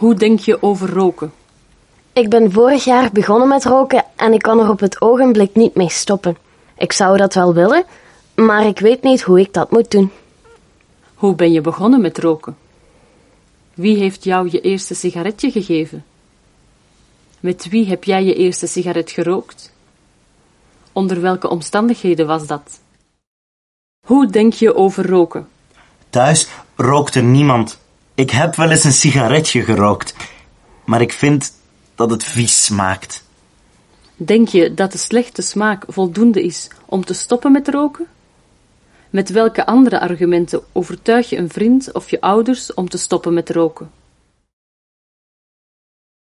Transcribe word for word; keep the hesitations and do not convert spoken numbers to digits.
Hoe denk je over roken? Ik ben vorig jaar begonnen met roken en ik kan er op het ogenblik niet mee stoppen. Ik zou dat wel willen, maar ik weet niet hoe ik dat moet doen. Hoe ben je begonnen met roken? Wie heeft jou je eerste sigaretje gegeven? Met wie heb jij je eerste sigaret gerookt? Onder welke omstandigheden was dat? Hoe denk je over roken? Thuis rookte niemand. Ik heb wel eens een sigaretje gerookt, maar ik vind dat het vies smaakt. Denk je dat de slechte smaak voldoende is om te stoppen met roken? Met welke andere argumenten overtuig je een vriend of je ouders om te stoppen met roken?